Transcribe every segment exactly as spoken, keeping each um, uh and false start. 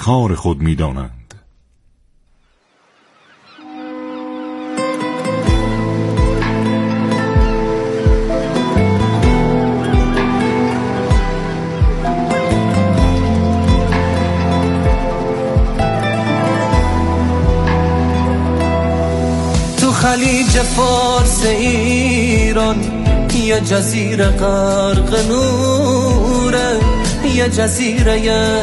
کار خود می‌دانند. خلیج فارس ایران یه جزیره غرق نوره، یه جزیره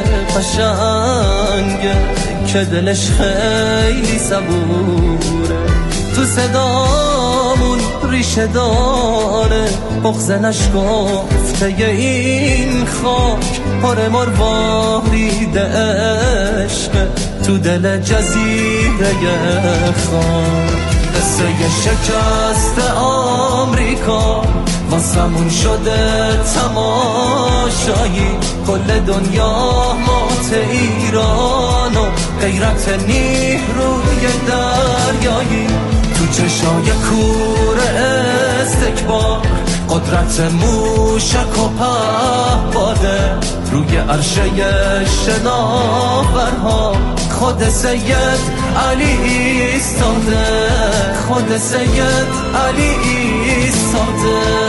قشنگه که دلش خیلی صبوره. تو صدامون ریشه داره بغض نشکفته این خاک، پر مروارید عشق تو دل جزیره خاک. قصه شکست آمریکا واسمون شده تماشایی، کل دنیا مات ایران و غیرت نیروی دریایی. تو چشای کور استکبار قدرت موشک و پهپاده، روی عرشه شناورها خود سید علی ایستاده، خود سید علی ایستاده.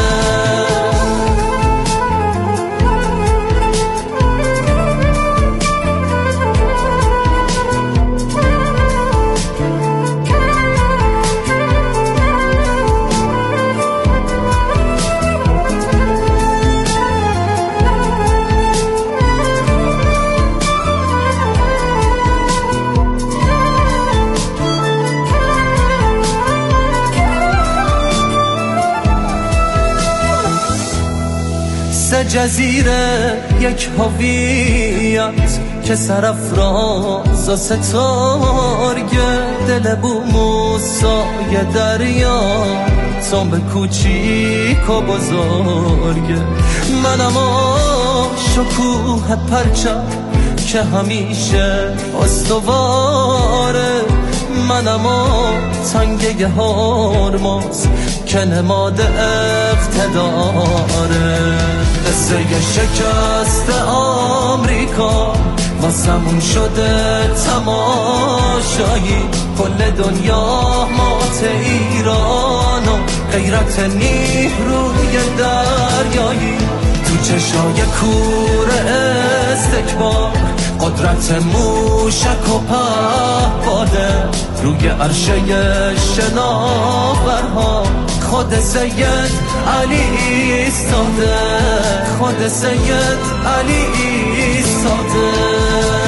جزیره یک هویت که سرافراز و ستارگه، دل بو موسای دریا سنب کوچیک و بزرگه. منم شکوه پرچم که همیشه استواره، منم تنگه هرمز که نماد اقتداره. قصه شکست آمریکا واسمون شده تماشایی، کل دنیا مات ایران و غیرت نیروی دریایی. تو چشای کور استکبار قدرت موشک و پهپاده، روی عرشه شناورها خود سید علی ایستاده، خود سید علی ایستاده.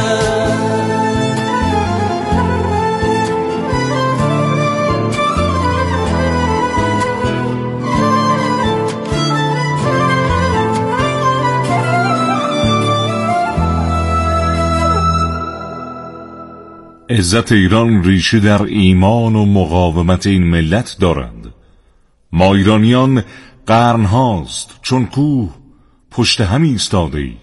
عزت ایران ریشه در ایمان و مقاومت این ملت دارند. ما ایرانیان قرن هاست چون کوه پشت هم ایستاده ایم.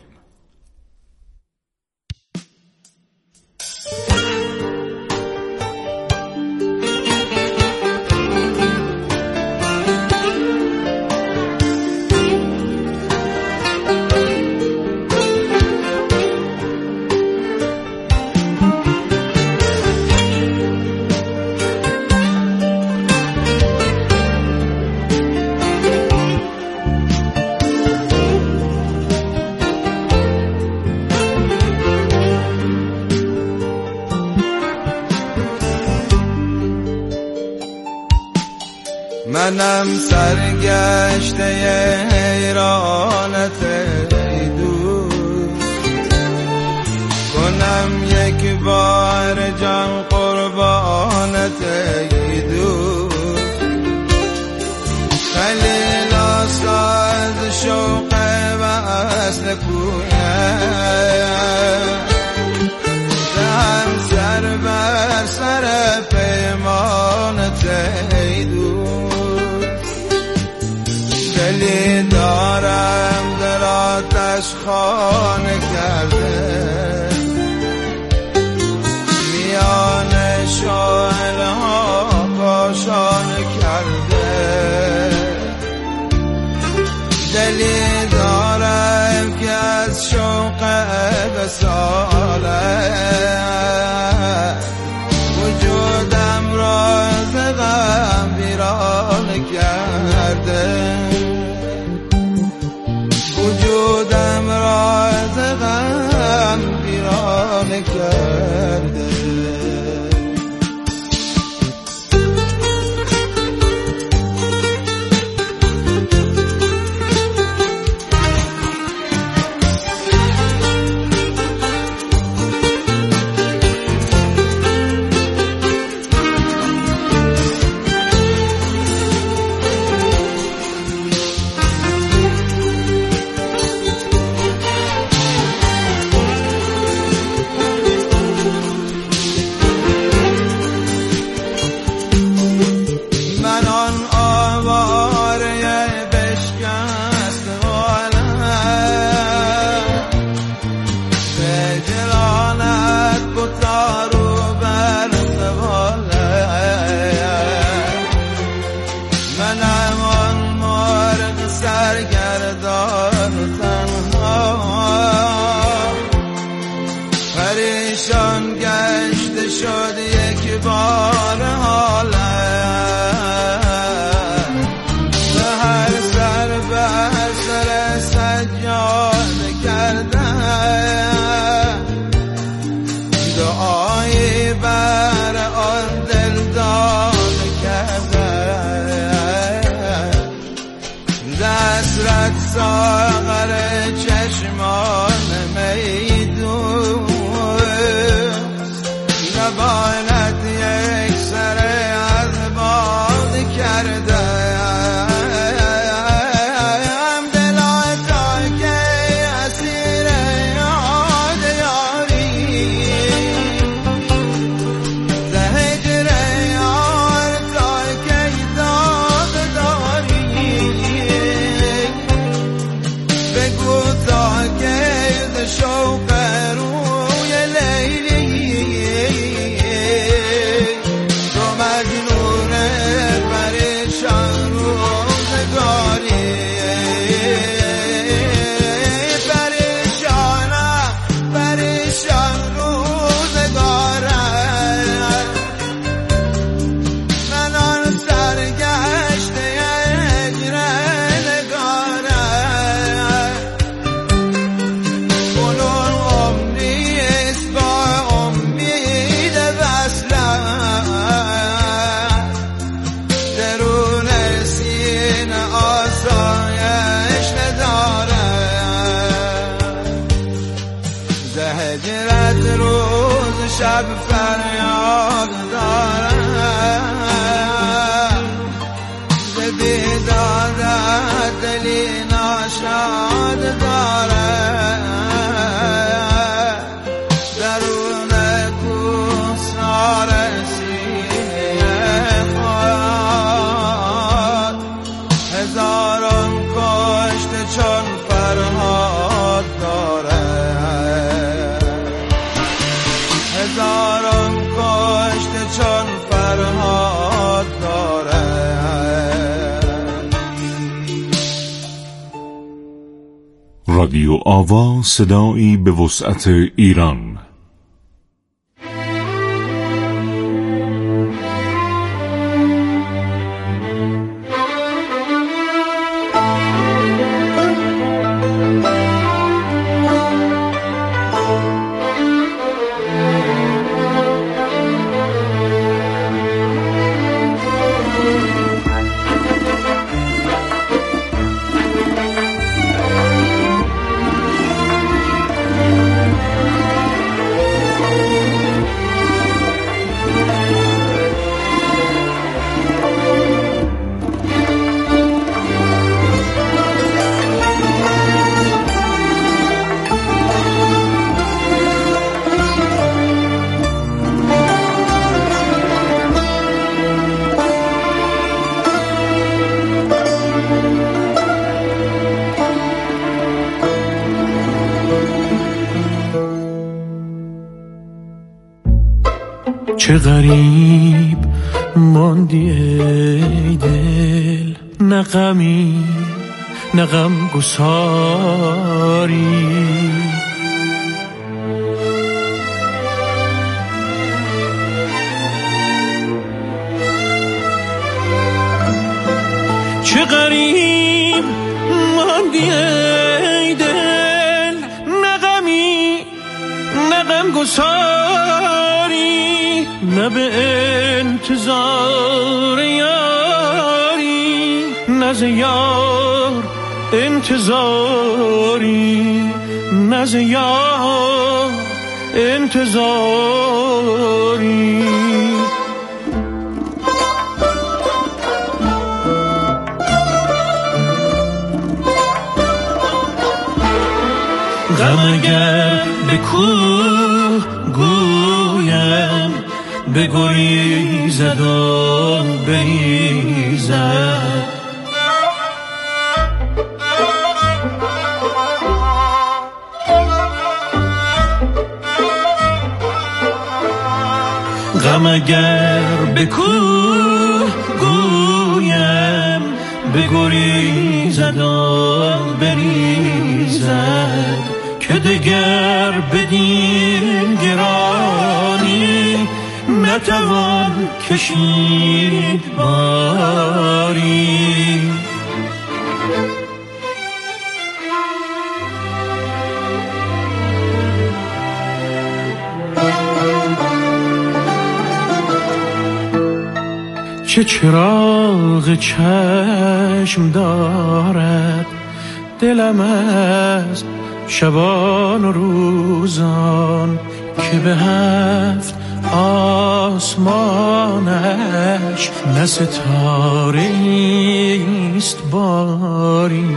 منم سرگشته حیرانت ای دوست، کنم یک بار جان قربانت ای دوست. خلیل آساز شوق وصل پویم، دهم سر بر سر پیمانت ای دوست. دلی دارم در آتش خانه کرده، میان شعله ها کاشانه کرده. دلی دارم که از شوق وصالت پریشان گشته شد یک بار حالم، به هر سر بر سر سجاده کردم، دعایی بر آن دل داده کردم، دسترد ساغر چشمان میدون نباید یک سر از باد کردم، دلا تا که اسیر یاد یاری، زهجر یار تا که داد داری، بگو تا که شوق روی لیلی تو مجنون پریشان روزگاری، پریشانم پریشان روزگارم، من آن سرگشته هجر نگارم، کنون امنیست با امید وصلم، درون سینه آسایش ندارم، زهجرت روز شب فریاد دارم، ز بیدادت دلی ناشاد دارم، درون کوسار سینه خود هزاران کشته چون فرهاد دارم، هزاران کشته چون فرهاد دارم. رادیو آوا، صدایی به وسعت ایران. چه غریب ماندی ای دل، نه غمی نه غم گساری، چه غریب ماندی ای دل، نه غمی نه غم گساری، نه به انتظار یاری، نه ز یار انتظاری، نه ز یار انتظاری. غم اگر به کوه گویم، بگریزد و بریزد، غم اگر به کوه گویم، بگریزد و بریزد، که دگر بدین گران نتوان کشید باری. چه چراغ چشم دارد دلم از شبان و روزان، که به هفت آسمانش نه ستاره ایست باری.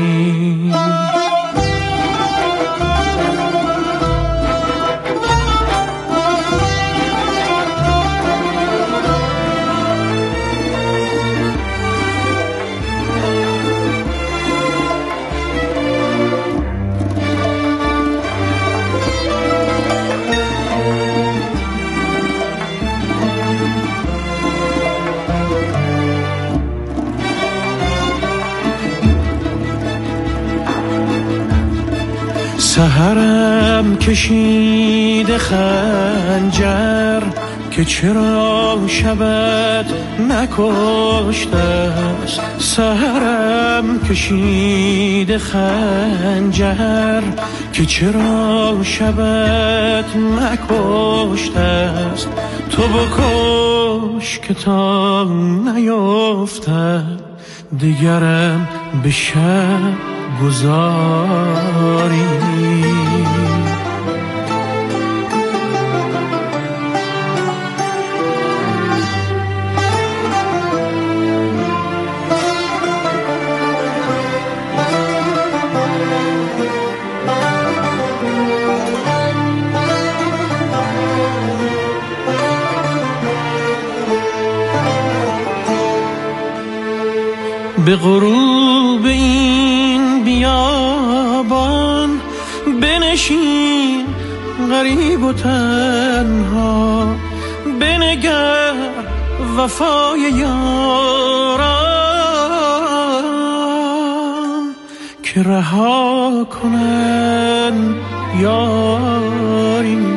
سحرم کشیده خنجر که چرا شبت نکشته است. سحرم کشیده خنجر که چرا شبت نکشته است. تو بکش که تا نیفتد دیگرم به شب گذاری. به غروب این بیابان بنشین غریب و تنها، بنگر وفای یاران که رها کنن یاری.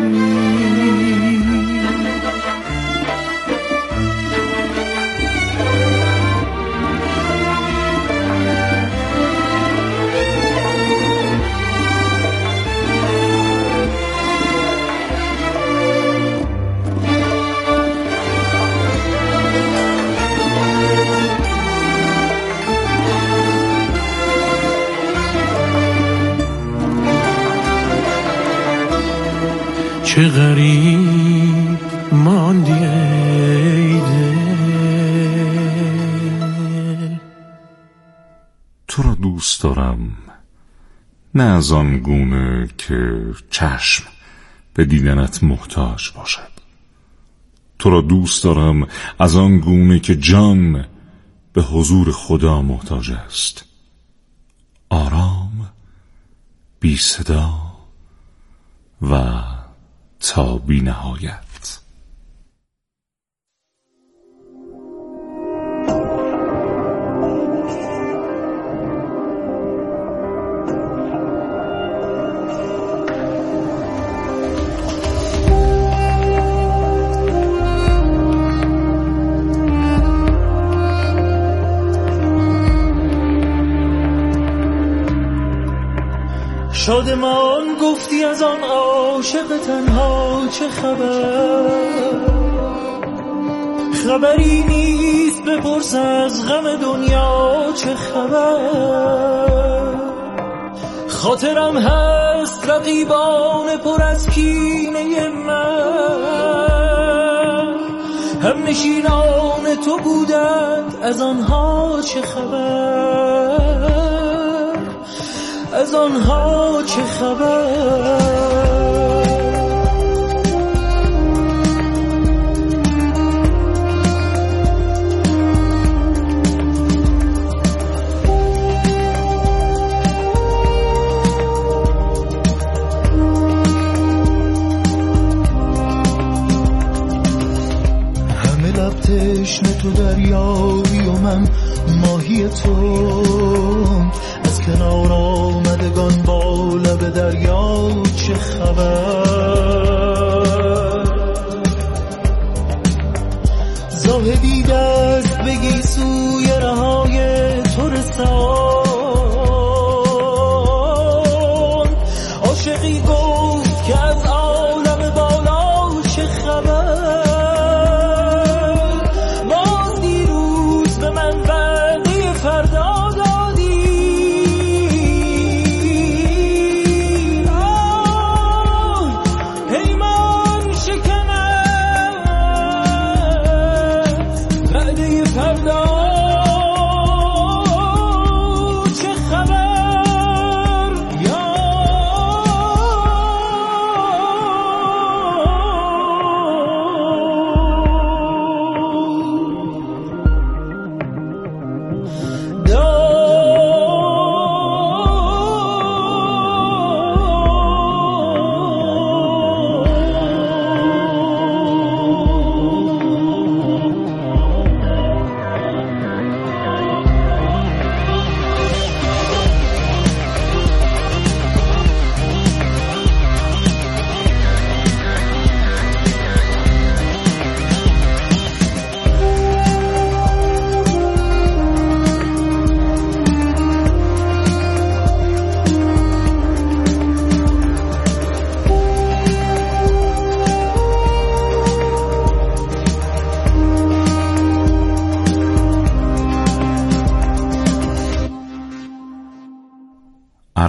چه غریب ماندی ای دل. تو را دوست دارم نه از آن گونه که چشم به دیدنت محتاج باشد. تو را دوست دارم از آن گونه که جان به حضور خدا محتاج است. آرام، بی صدا و تا بی نهایت. شادمان گفتی از آن عاشق تنها چه خبر؟ خبری نیست بپرس از غم دنیا چه خبر؟ خاطرم هست رقیبان پر از کینه من، هم نشینان تو بودند از آنها چه خبر؟ از آنها چه خبر؟ همه لب تشنه تو دریایی و من ماهی تو، از کنار آمدگان با لب دریا چه خبر؟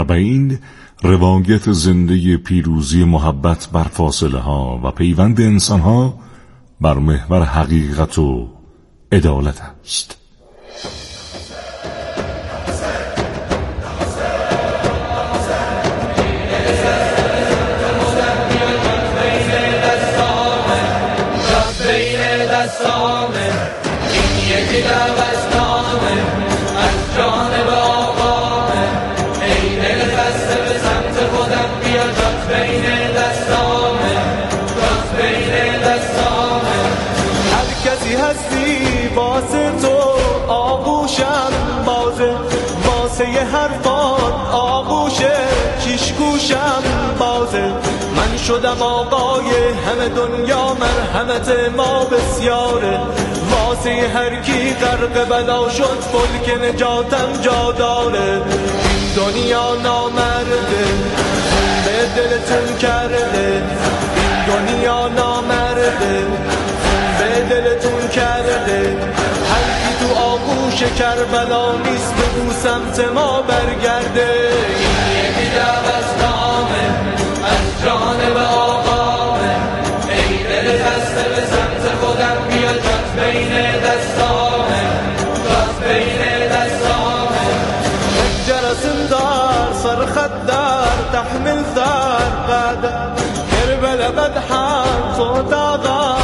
اربعین روایت زنده پیروزی محبت بر فاصله ها و پیوند انسان ها بر محور حقیقت و عدالت است. واسه حرفات آغوشه شیش گوشم بازه. من شدم آقای همه دنیا، مرحمت ما بسیاره. واسه هر کی غرق بلا شد فلک نجاتم جا داره. این دنیا نامرده خون به دلتون کرده. این دنیا نامرده خون به دلتون کرده. هر کی تو آغوش کربلا نیست بگو سمت ما برگرده. این یکی دو از نامه از جانب آقامه. ای دل خسته به سمت خودم بیا، جات بین دستامه، جات بین دستامه. یک جرسم دار سرخط دار تحمل دار قادر. کربلا بدحان صوت آغام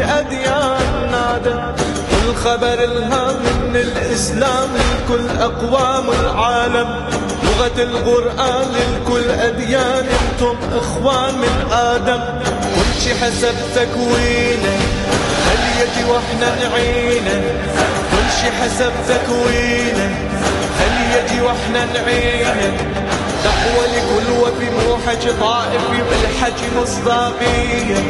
للأديان نادى. الخبر الهام من الإسلام لكل أقوام العالم. لغة القرآن للكل أديان، انتم إخوان من آدم. كل شي حسب تكوينه هل يجي واحنا نعينه. كل شي حسب تكوينه هل يجي واحنا نعينه. دعوة لكل وفي موحج طائفي بالحج مصداقية.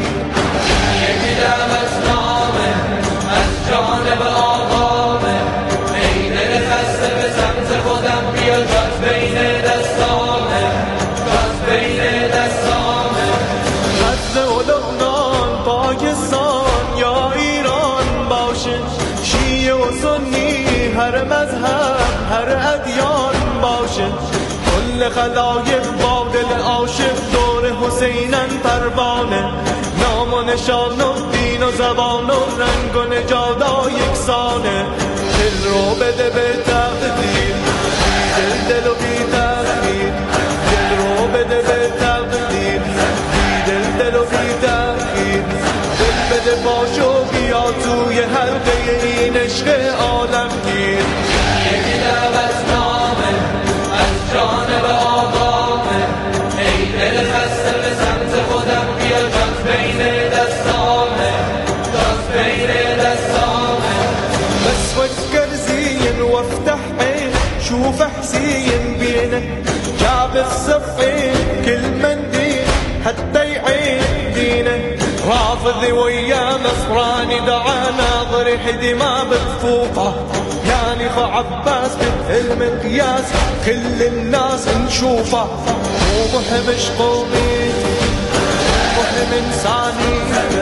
يجي دام اسمامه از جانب آقامه. ای دل خسته به سمت خودم بیا، جات بین دستامه، جات بین دستامه. غزه و لبنان، پاکستان یا ایران باشه. شیعه و سنی هر مذهب هر ادیان باشه. کل خلایق با دل عاشق دور حسینن پروانه. نام و نشان و دین و زبان و رنگ و نژادا یکسانه. دل رو بده به تقدیر، دل دل و بی تأخیر. دل رو بده به تقدیر، دل دل و بی تأخیر. دل بده باش و بیا توی حلقه این عشق عالمگیر. یکی لب از نامه از جانب آقامه. ای دل خسته به سمت خودم بیا، جات بین دستامه، جات بین دستامه. بس فكر زين وافتح عين شوف حسين بينا. جاب الصفين كل منديل حتى يعين دينا. رافضي ويا نصراني دعا ناظر حدي ما بتفوقه. يعني خو عباس بالمقياس كل الناس نشوفه. مو مهم ايش قوميتي، مو مهم انسانيته.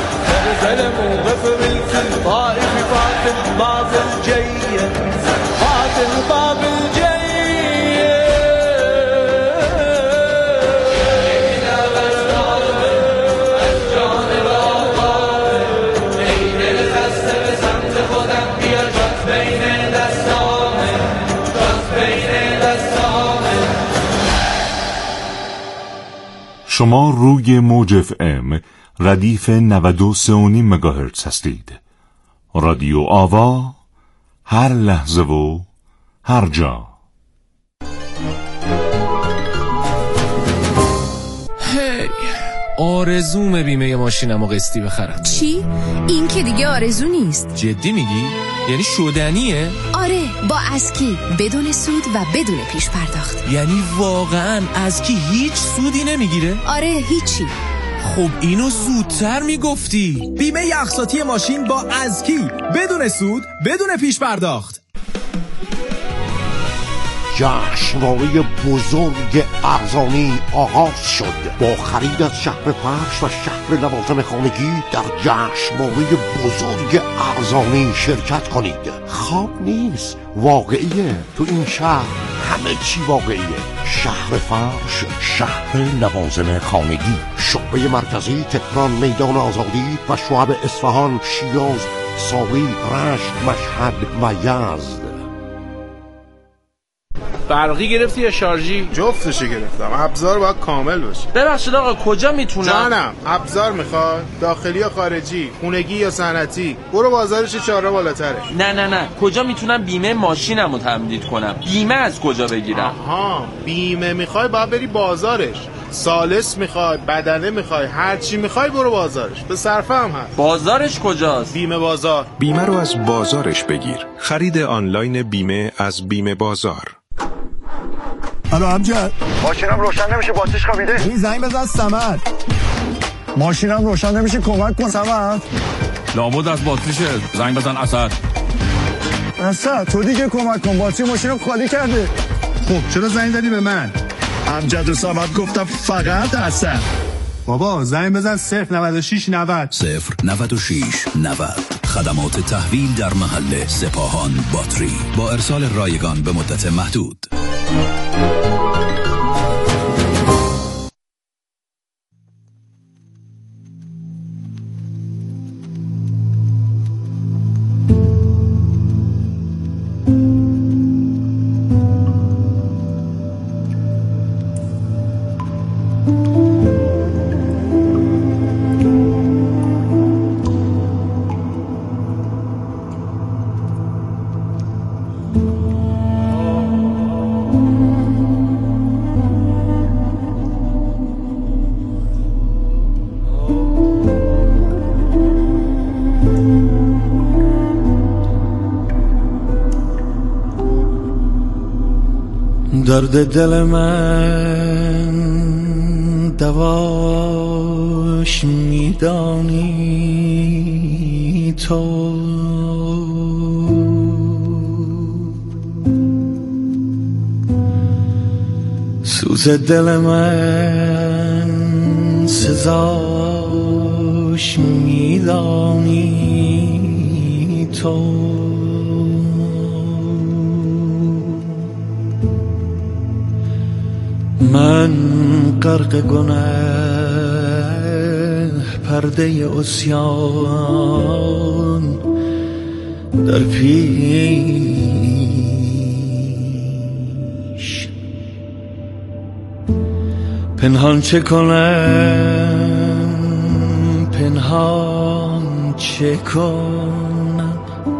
زلزلة وغفر الكل طائف فاتح باب الجية، فاتح باب الجية. شما روی موج اف ام ردیف نود و سه و نیم مگاهرتز هستید. رادیو آوا، هر لحظه و هر جا. هی آرزومه بیمه ماشینمو قسطی بخرم. چی؟ این که دیگه آرزو نیست. جدی میگی؟ یعنی شدنیه؟ آره، با اسکی بدون سود و بدون پیش پرداخت. یعنی واقعا اسکی هیچ سودی نمیگیره؟ آره، هیچی. خب اینو زودتر میگفتی. بیمه اقساطی ماشین با اسکی بدون سود بدون پیش پرداخت. جشنواره بزرگ ارزانی آغاز شد. با خرید از شهر فرش و شهر لوازم خانگی در جشنواره بزرگ ارزانی شرکت کنید. خواب نیست، واقعیه. تو این شهر همه چی واقعیه. شهر فرش، شهر لوازم خانگی، شعبه مرکزی تهران، میدان آزادی و شعب اصفهان، شیراز، ساوی، رشت، مشهد و یزد. برقی گرفتی یا شارژی؟ جفتشو گرفتم. ابزار باید کامل باشه. ببخشید آقا کجا میتونم؟ جانم، ابزار میخوای؟ داخلی یا خارجی؟ خونگی یا صنعتی؟ برو بازارش چهار بالاتره. نه نه نه، کجا میتونم بیمه ماشینمو تمدید کنم؟ بیمه از کجا بگیرم؟ آها، بیمه میخوای باید بری بازارش. سالس میخوای، بدنه میخوای، هر چی میخوای برو بازارش. به صرفه هم هست. بازارش کجاست؟ بیمه بازار. بیمه رو از بازارش بگیر. خرید آنلاین بیمه از بیمه بازار. الو امجد، ماشینم روشن نمیشه، باتریش خوابیده. این زنگ بزن صمد. ماشینم روشن نمیشه، کمک کن صمد. لابد از باتریشه، زنگ بزن اسد. اسد تو دیگه کمک کن، باتری ماشینم خالی کرده. خب چرا زنگ زدی به من؟ امجد و صمد گفتم فقط اسد. بابا زنگ بزن صفر نود و شش نود صفر نود و شش نود. خدمات تحویل در محل سپاهان باتری با ارسال رایگان به مدت محدود. درد دل من دواش میدانی تو، سوز دل من سزاش میدانی تو. من غرق گناه پرده عصیان در پیش، پنهان چه کنم پنهان چه کنم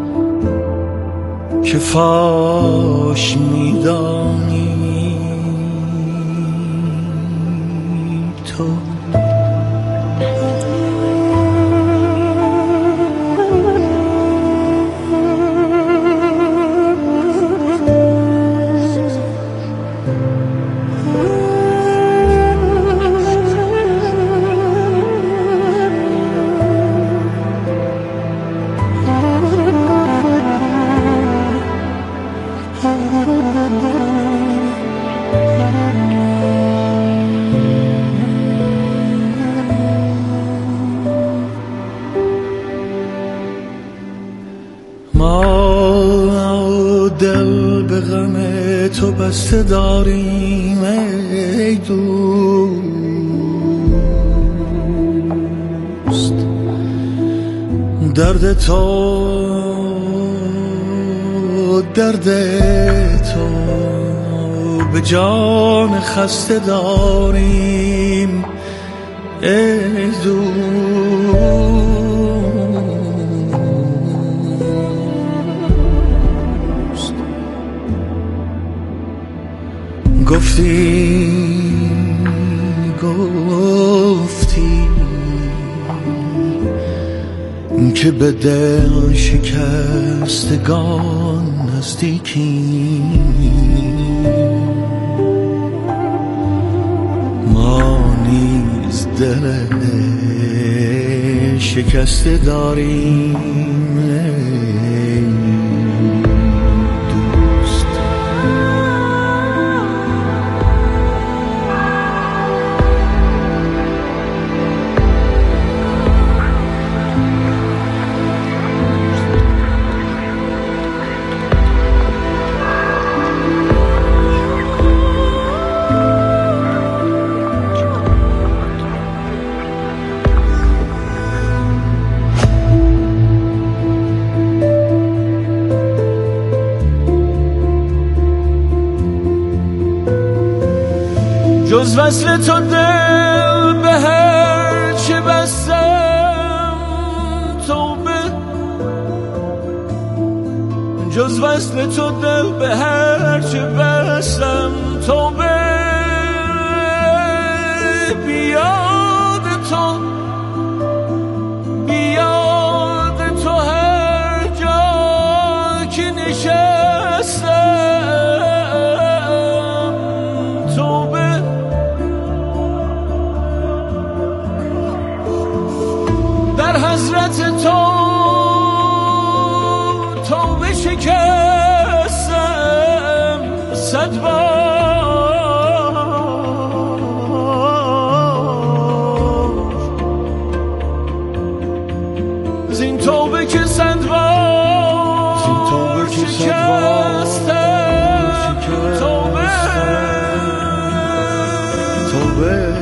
که فاش میدانی تو. ما دل به غم تو بسته داریم ای دوست، درد تو درد تو به جان خسته داریم ای دوست. گفتی گفتی که به دل شکستگان نزدیکی، ما نیز دل شکسته داریم جز وصل تو دل به هر چه بستم توبه، جز وصل تو دل به هر چه بستم توبه. بیاد تو بیاد تو هر جا که نشستم توبه. در حضرت تو توبه شکستم صد بار، زین توبه که صد بار شکستم توبه توبه.